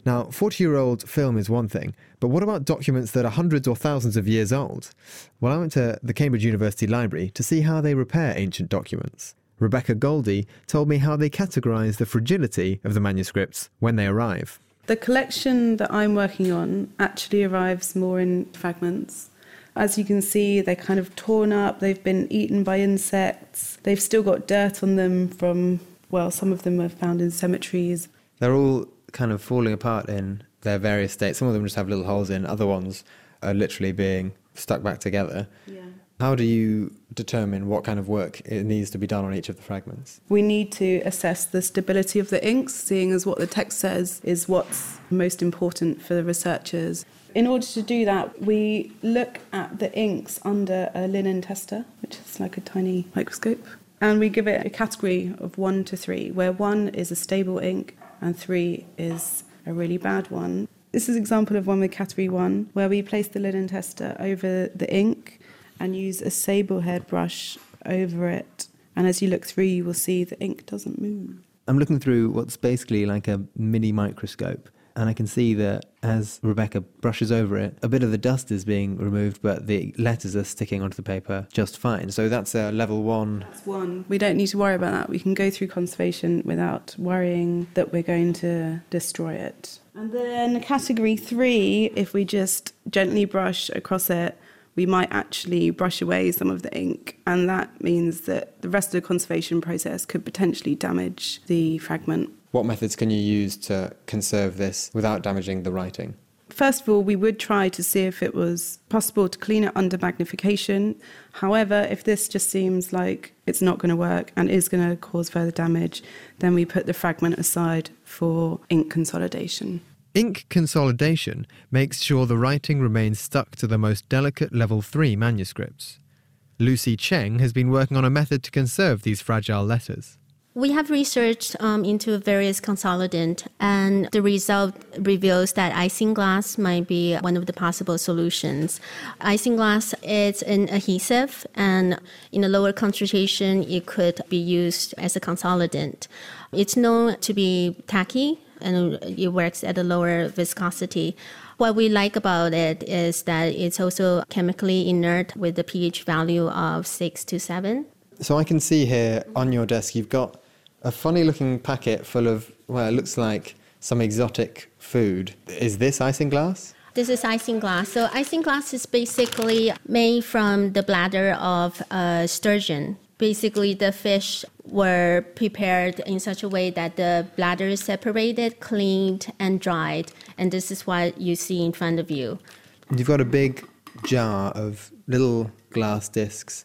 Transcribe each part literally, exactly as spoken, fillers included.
Now, forty-year-old film is one thing, but what about documents that are hundreds or thousands of years old? Well, I went to the Cambridge University Library to see how they repair ancient documents. Rebecca Goldie told me how they categorise the fragility of the manuscripts when they arrive. The collection that I'm working on actually arrives more in fragments. As you can see, they're kind of torn up, they've been eaten by insects, they've still got dirt on them from, well, some of them are found in cemeteries. They're all kind of falling apart in their various states. Some of them just have little holes in, other ones are literally being stuck back together. Yeah. How do you determine what kind of work it needs to be done on each of the fragments? We need to assess the stability of the inks, seeing as what the text says is what's most important for the researchers. In order to do that, we look at the inks under a linen tester, which is like a tiny microscope, and we give it a category of one to three, where one is a stable ink and three is a really bad one. This is an example of one with category one, where we place the linen tester over the ink and use a sable head brush over it. And as you look through, you will see the ink doesn't move. I'm looking through what's basically like a mini microscope, and I can see that as Rebecca brushes over it, a bit of the dust is being removed, but the letters are sticking onto the paper just fine. So that's a level one. That's one. We don't need to worry about that. We can go through conservation without worrying that we're going to destroy it. And then category three, if we just gently brush across it, we might actually brush away some of the ink, and that means that the rest of the conservation process could potentially damage the fragment. What methods can you use to conserve this without damaging the writing? First of all, we would try to see if it was possible to clean it under magnification. However, if this just seems like it's not going to work and is going to cause further damage, then we put the fragment aside for ink consolidation. Ink consolidation makes sure the writing remains stuck to the most delicate level three manuscripts. Lucy Cheng has been working on a method to conserve these fragile letters. We have researched um, into various consolidants, and the result reveals that isinglass might be one of the possible solutions. Isinglass is an adhesive, and in a lower concentration, it could be used as a consolidant. It's known to be tacky, and it works at a lower viscosity. What we like about it is that it's also chemically inert with a pH value of six to seven. So I can see here on your desk you've got a funny-looking packet full of, well, it looks like some exotic food. Is this isinglass? This is isinglass. So isinglass is basically made from the bladder of a sturgeon. Basically, the fish were prepared in such a way that the bladder is separated, cleaned, and dried. And this is what you see in front of you. You've got a big jar of little glass discs.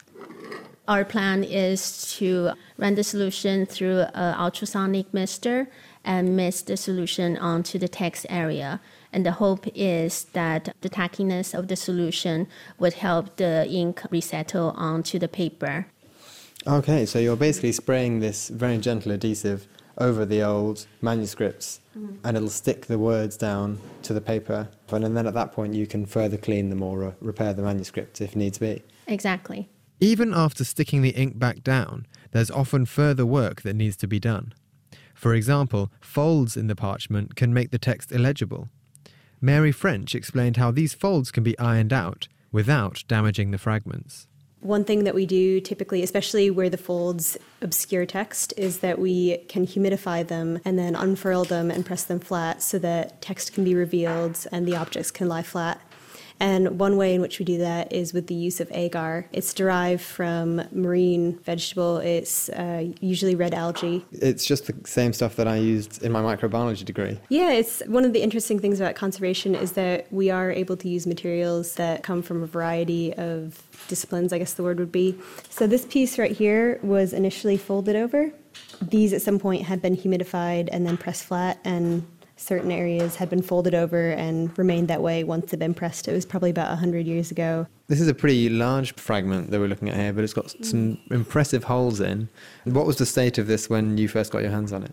Our plan is to run the solution through an ultrasonic mister and mist the solution onto the text area. And the hope is that the tackiness of the solution would help the ink resettle onto the paper. Okay, so you're basically spraying this very gentle adhesive over the old manuscripts, mm-hmm. and it'll stick the words down to the paper. And then at that point you can further clean them or repair the manuscript if needs be. Exactly. Even after sticking the ink back down, there's often further work that needs to be done. For example, folds in the parchment can make the text illegible. Mary French explained how these folds can be ironed out without damaging the fragments. One thing that we do typically, especially where the folds obscure text, is that we can humidify them and then unfurl them and press them flat so that text can be revealed and the objects can lie flat. And one way in which we do that is with the use of agar. It's derived from marine vegetable. It's uh, usually red algae. It's just the same stuff that I used in my microbiology degree. Yeah, it's one of the interesting things about conservation is that we are able to use materials that come from a variety of disciplines, I guess the word would be. So this piece right here was initially folded over. These at some point had been humidified and then pressed flat, and certain areas had been folded over and remained that way once they'd been pressed. It was probably about one hundred years ago. This is a pretty large fragment that we're looking at here, but it's got some impressive holes in. What was the state of this when you first got your hands on it?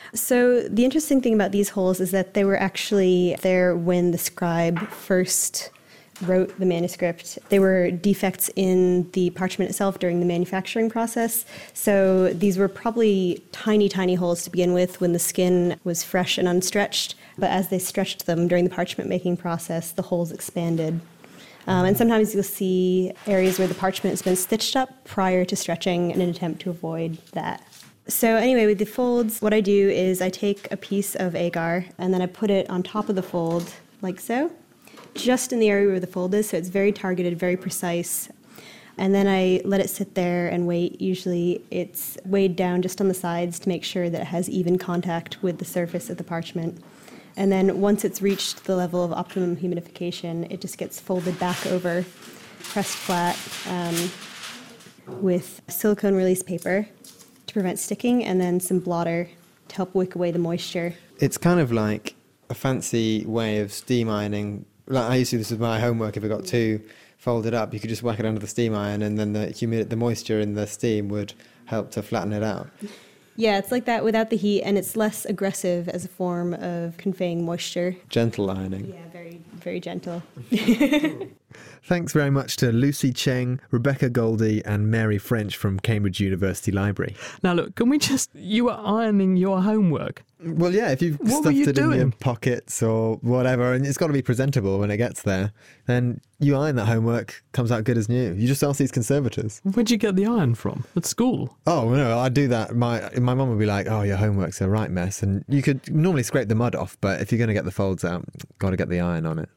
So the interesting thing about these holes is that they were actually there when the scribe first wrote the manuscript. They were defects in the parchment itself during the manufacturing process. So these were probably tiny, tiny holes to begin with when the skin was fresh and unstretched. But as they stretched them during the parchment making process, the holes expanded. Um, and sometimes you'll see areas where the parchment has been stitched up prior to stretching in an attempt to avoid that. So anyway, with the folds, what I do is I take a piece of agar and then I put it on top of the fold, like so, just in the area where the fold is, so it's very targeted, very precise. And then I let it sit there and wait. Usually it's weighed down just on the sides to make sure that it has even contact with the surface of the parchment. And then once it's reached the level of optimum humidification, it just gets folded back over, pressed flat um, with silicone release paper to prevent sticking, and then some blotter to help wick away the moisture. It's kind of like a fancy way of steam ironing. Like I used to do this with my homework. If it got too folded up, you could just whack it under the steam iron, and then the humid- the moisture in the steam would help to flatten it out. Yeah, it's like that without the heat, and it's less aggressive as a form of conveying moisture. Gentle ironing. Yeah, very, very gentle. Thanks very much to Lucy Cheng, Rebecca Goldie and Mary French from Cambridge University Library. Now look, can we just... You were ironing your homework. Well, yeah, if you've What were stuffed you it in your doing? pockets or whatever, and it's got to be presentable when it gets there, then you iron that homework, comes out good as new. You just ask these conservators. Where'd you get the iron from? At school? Oh, no, I do that. My my mum would be like, oh, your homework's a right mess. And you could normally scrape the mud off, but if you're going to get the folds out, got to get the iron on it.